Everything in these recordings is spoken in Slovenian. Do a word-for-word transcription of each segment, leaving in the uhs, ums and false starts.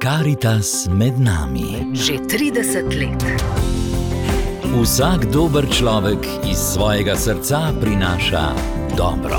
Karitas med nami. Že trideset let. Vsak dober človek iz svojega srca prinaša dobro.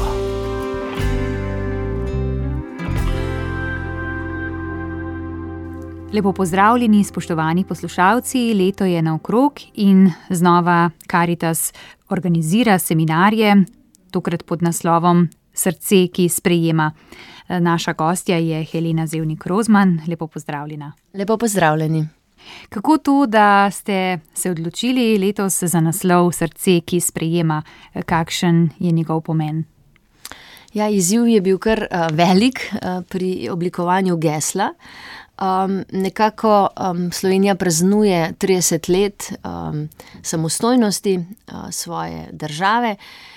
Lepo pozdravljeni, spoštovani poslušalci, leto je naokrog in znova Karitas organizira seminarje, tokrat pod naslovom Srce, ki sprejema. Naša gostja je Helena Zevnik Rozman, lepo pozdravljena. Lepo pozdravljeni. Kako to, da ste se odločili letos za naslov Srce, ki sprejema, kakšen je njegov pomen? Ja, izziv je bil kar uh, velik uh, pri oblikovanju gesla. Um, nekako um, Slovenija praznuje trideset let um, samostojnosti uh, svoje države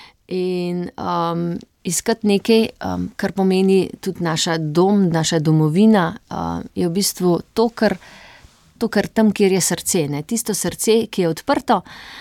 in um, iskati nekaj, um, kar pomeni tudi naša dom, naša domovina, uh, je v bistvu to, kar, to, kar tam, kjer je srce. Ne? Tisto srce, ki je odprto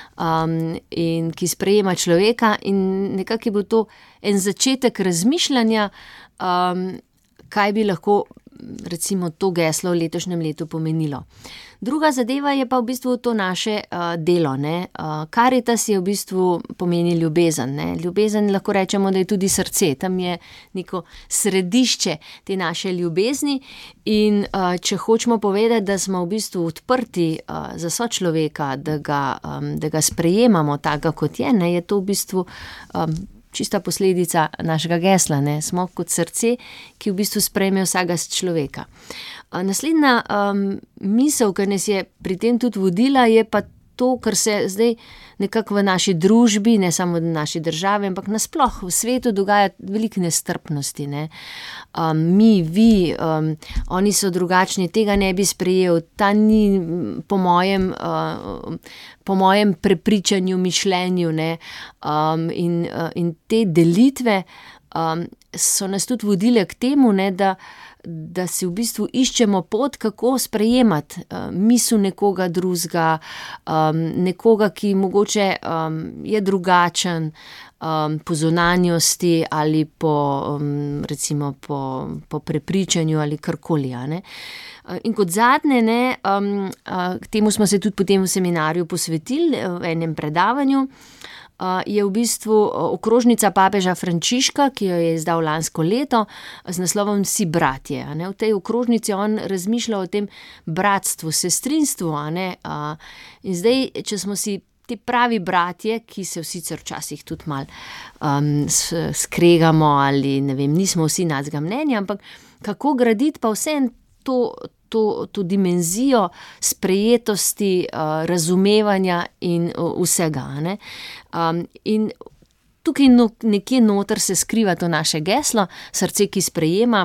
um, in ki sprejema človeka, in nekako je bil to en začetek razmišljanja, um, kaj bi lahko recimo to geslo v letošnjem letu pomenilo. Druga zadeva je pa v bistvu to naše uh, delo. Ne? Uh, Karitas je v bistvu pomeni ljubezen. Ne? Ljubezen lahko rečemo, da je tudi srce. Tam je neko središče te naše ljubezni in uh, če hočemo povedati, da smo v bistvu odprti uh, za sočloveka, da ga, um, da ga sprejemamo takega, kot je, ne? Je to v bistvu um, čista posledica našega gesla, ne? Smo kot srce, ki v bistvu sprejme vsega človeka. Naslednja um, misel, ki nas je pri tem tudi vodila, je pa to, kar se zdaj nekako v naši družbi, ne samo v naši državi, ampak nasploh v svetu dogaja veliko nestrpnosti. Ne? Um, mi, vi, um, oni so drugačni, tega ne bi sprejel, ta ni po mojem, uh, po mojem prepričanju, mišljenju. Ne? Um, in, uh, in te delitve um, so nas tudi vodile k temu, ne, da da si v bistvu iščemo pot, kako sprejemati uh, misel nekoga drugega, um, nekoga, ki mogoče um, je drugačen um, po zunanjosti ali po, um, recimo po, po prepričanju ali karkoli. Ne? Uh, in kot zadnje, ne, um, uh, k temu smo se tudi potem v seminarju posvetili, v enem predavanju, Uh, je v bistvu okrožnica papeža Frančiška, ki jo je izdal lansko leto z naslovom Vsi bratje. A ne? V tej okrožnici on razmišlja o tem bratstvu, sestrinstvu. A ne? Uh, in zdaj, če smo si ti pravi bratje, ki se sicer včasih tudi malo um, skregamo ali ne vem, nismo vsi nadzga mnenja, ampak kako graditi pa vse to To, to dimenzijo sprejetosti, uh, razumevanja in uh, vsega. Ne? Um, in tukaj no, nekje noter se skriva to naše geslo, srce, ki sprejema.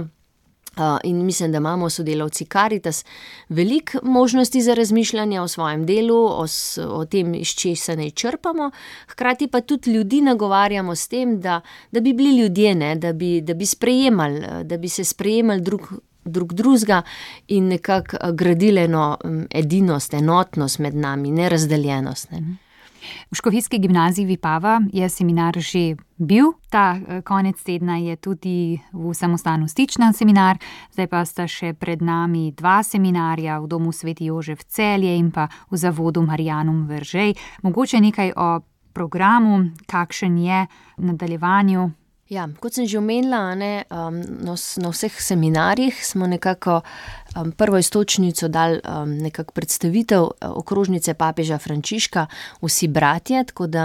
Uh, in mislim, da imamo sodelavci Karitas veliko možnosti za razmišljanje o svojem delu, o, o tem, iz česa naj črpamo, hkrati pa tudi ljudi nagovarjamo s tem, da, da bi bili ljudje, ne? Da bi, da bi sprejemali, da bi se sprejemali drug drug drugega in nekako gradili eno edinost, enotnost med nami, nerazdeljenost. Ne. V Škofijski gimnaziji Vipava je seminar že bil. Ta konec tedna je tudi v Samostanu Stična seminar, zdaj pa sta še pred nami dva seminarja v Domu Sveti Jožef Celje in pa v Zavodu Marianum Veržej. Mogoče nekaj o programu, kakšen je v nadaljevanju. Ja, kot sem že omenila, ne, um, na, na vseh seminarjih smo nekako um, prvo iztočnico dali um, nekako predstavitev okrožnice papeža Frančiška Vsi bratje, tako da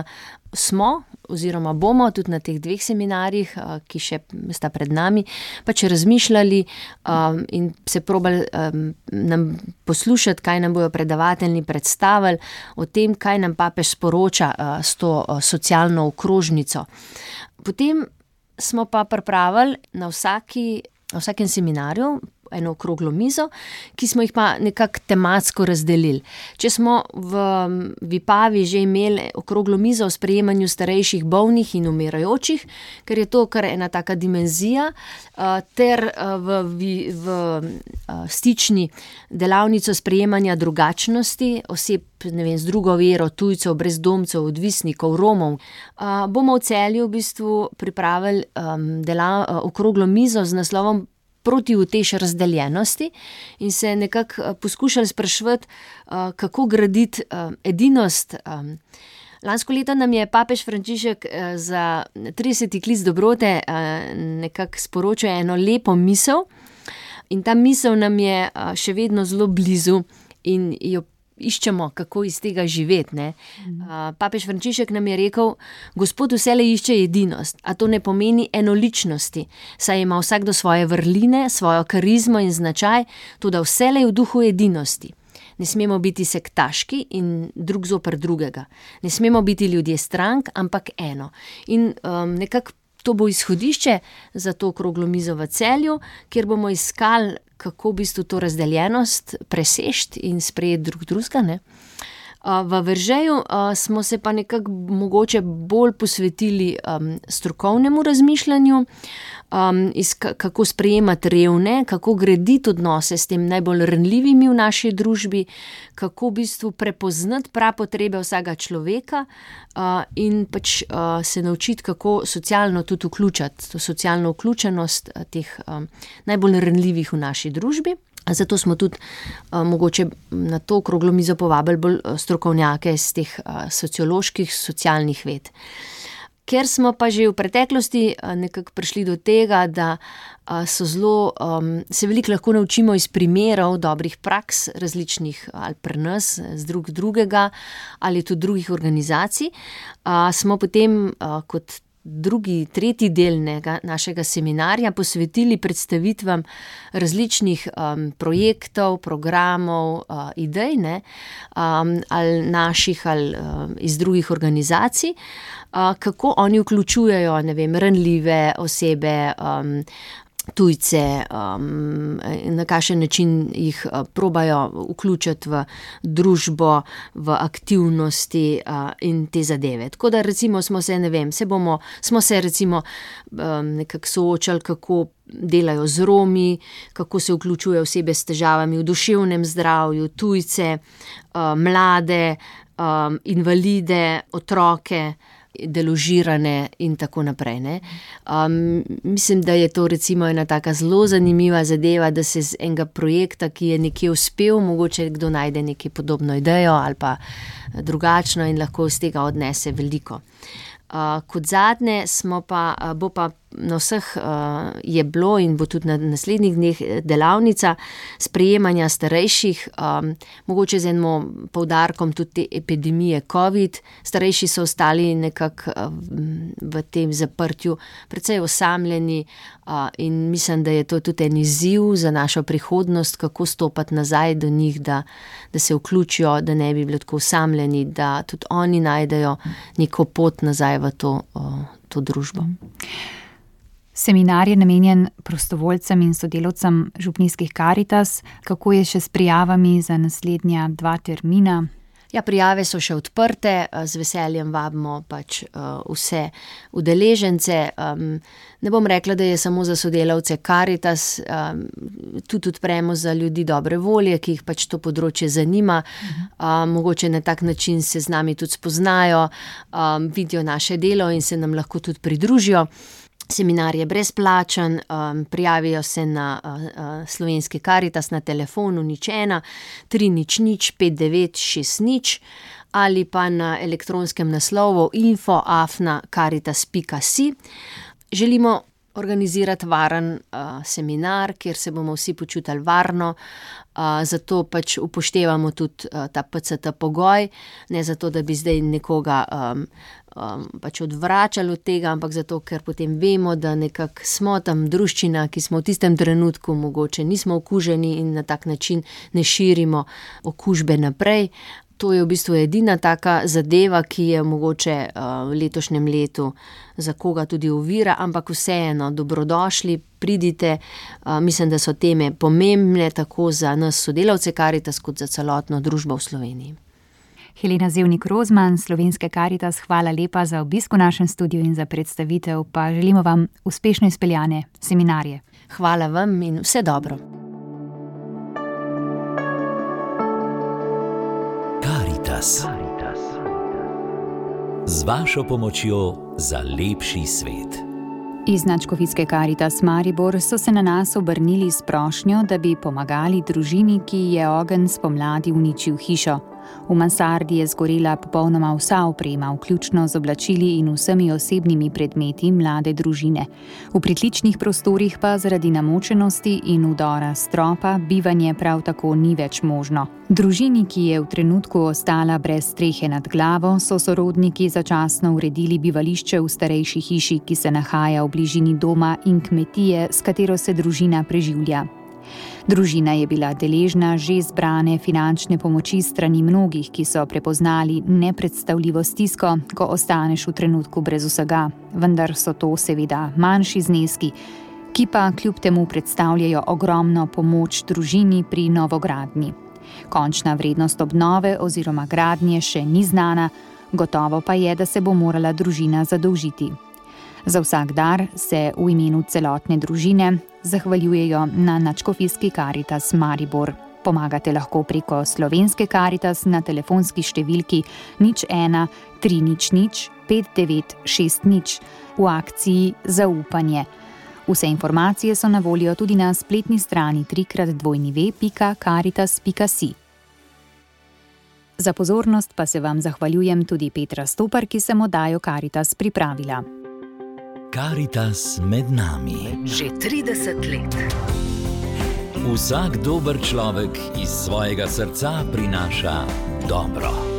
smo oziroma bomo tudi na teh dveh seminarjih, uh, ki še sta pred nami, pač razmišljali um, in se probali um, nam poslušati, kaj nam bojo predavatelji predstavili o tem, kaj nam papež sporoča uh, s to uh, socialno okrožnico. Potem smo pa pripravili na, vsaki, na vsakem seminarju eno okroglo mizo, ki smo jih pa nekako tematsko razdelili. Če smo v Vipavi že imeli okroglo mizo o sprejemanju starejših, bolnih in umirajočih, ker je to kar ena taka dimenzija, ter v, v, v Stični delavnico sprejemanja drugačnosti oseb, ne vem, z drugo vero, tujcev, brezdomcev, odvisnikov, Romov, bomo v Celju v bistvu pripravili dela, okroglo mizo z naslovom protiutež razdeljenosti in se nekako poskušali spraševati, kako graditi edinost. Lansko leto nam je papež Frančišek za trideseti klic dobrote nekako sporočil eno lepo misel in ta misel nam je še vedno zelo blizu in jo iščemo, kako iz tega živeti, ne. Papež Frančišek nam je rekel: Gospod vselej išče edinost, a to ne pomeni enoličnosti, saj ima vsakdo svoje vrline, svojo karizmo in značaj, toda vselej v duhu edinosti. Ne smemo biti sektaški in drug zoper drugega. Ne smemo biti ljudje strank, ampak eno. In um, nekako to bo izhodišče za to okroglo mizo v Celju, kjer bomo iskali, kako v bistvu to razdeljenost preseči in sprejeti drug drugega, ne. V Veržeju smo se pa nekako mogoče bolj posvetili um, strokovnemu razmišljanju, um, iz, kako sprejemati revne, kako graditi odnose s tem najbolj ranljivimi v naši družbi, kako v bistvu prepoznati prapotrebe vsakega človeka uh, in pač uh, se naučiti, kako socialno tudi vključiti, to socialno vključenost teh um, najbolj ranljivih v naši družbi. Zato smo tudi uh, mogoče na to okroglo mizo povabili bolj strokovnjake iz teh uh, socioloških, socialnih ved. Ker smo pa že v preteklosti uh, nekako prišli do tega, da uh, so zelo, um, se veliko lahko naučimo iz primerov dobrih praks različnih ali pri nas, z drug drugega ali tudi drugih organizacij, uh, smo potem uh, kot drugi, tretji del nega, našega seminarja posvetili predstavitvam različnih um, projektov, programov, uh, idej, ne, um, ali naših ali um, iz drugih organizacij, uh, kako oni vključujejo, ne vem, ranljive osebe, um, tujce, um, na kakšen način jih uh, probajo vključiti v družbo, v aktivnosti uh, in te zadeve. Tako da recimo smo se, ne vem, se bomo, smo se recimo um, nekako soočali, kako delajo z Romi, kako se vključujejo osebe s težavami v duševnem zdravju, tujce, uh, mlade, um, invalide, otroke, deložirane in tako naprej, ne. Um, mislim, da je to recimo ena taka zelo zanimiva zadeva, da se z enega projekta, ki je nekje uspel, mogoče kdo najde nekaj podobno idejo ali pa drugačno in lahko iz tega odnese veliko. Uh, kot zadnje smo pa, bo pa na vseh uh, je bilo in bo tudi na naslednjih dneh delavnica sprejemanja starejših, um, mogoče z enim poudarkom tudi te epidemije COVID. Starejši so ostali nekako uh, v tem zaprtju precej osamljeni uh, in mislim, da je to tudi en izziv za našo prihodnost, kako stopati nazaj do njih, da, da se vključijo, da ne bi bili tako osamljeni, da tudi oni najdejo neko pot nazaj v to, uh, to družbo. Seminar je namenjen prostovoljcem in sodelavcem župnijskih Karitas. Kako je še s prijavami za naslednja dva termina? Ja, prijave so še odprte, z veseljem vabimo pač uh, vse udeležence. Um, ne bom rekla, da je samo za sodelavce Karitas, um, tudi odpremo za ljudi dobre volje, ki jih pač to področje zanima. Um, mogoče na tak način se z nami tudi spoznajo, um, vidijo naše delo in se nam lahko tudi pridružijo. Seminar je brezplačen, um, prijavijo se na uh, uh, Slovenski Karitas na telefonu nič ena, tri nič nič, pet devet šest nič ali pa na elektronskem naslovu info afna karitas pika si. Želimo organizirati varen uh, seminar, kjer se bomo vsi počutili varno, uh, zato pač upoštevamo tudi uh, ta P C T pogoj, ne zato, da bi zdaj nekoga um, um, pač odvračali od tega, ampak zato, ker potem vemo, da nekako smo tam druščina, ki smo v tistem trenutku mogoče nismo okuženi in na tak način ne širimo okužbe naprej. To je v bistvu edina taka zadeva, ki je mogoče uh, v letošnjem letu za koga tudi ovira, ampak vseeno, dobrodošli, pridite. Uh, mislim, da so teme pomembne tako za nas sodelavce Karitas, kot za celotno družbo v Sloveniji. Helena Zevnik Rozman, Slovenske Karitas, hvala lepa za obisk v našem studiu in za predstavitev, pa želimo vam uspešno izpeljane seminarje. Hvala vam in vse dobro. Karitas. Z vašo pomočjo za lepši svet. Iz Nadškofijske Karitas Maribor so se na nas obrnili s prošnjo, da bi pomagali družini, ki je ogenj spomladi uničil hišo. V mansardi je zgorela popolnoma vsa oprema, vključno z oblačili in vsemi osebnimi predmeti mlade družine. V pritličnih prostorih pa zaradi namočenosti in vdora stropa bivanje prav tako ni več možno. Družini, ki je v trenutku ostala brez strehe nad glavo, so sorodniki začasno uredili bivališče v starejši hiši, ki se nahaja v bližini doma in kmetije, s katero se družina preživlja. Družina je bila deležna že zbrane finančne pomoči strani mnogih, ki so prepoznali nepredstavljivo stisko, ko ostaneš v trenutku brez vsega, vendar so to seveda manjši zneski, ki pa kljub temu predstavljajo ogromno pomoč družini pri novogradnji. Končna vrednost obnove oziroma gradnje še ni znana, gotovo pa je, da se bo morala družina zadolžiti. Za vsak dar se v imenu celotne družine zahvaljujejo na Nadškofijski Karitas Maribor. Pomagate lahko preko Slovenske Karitas na telefonski številki nič ena tri nič nič pet devet šest nič v akciji Zaupanje. Vse informacije so na voljo tudi na spletni strani w w w pika karitas pika si. Za pozornost pa se vam zahvaljujem tudi Petra Stopar, ki sem oddajo Karitas pripravila. Karitas med nami. Že trideset let. Vsak dober človek iz svojega srca prinaša dobro.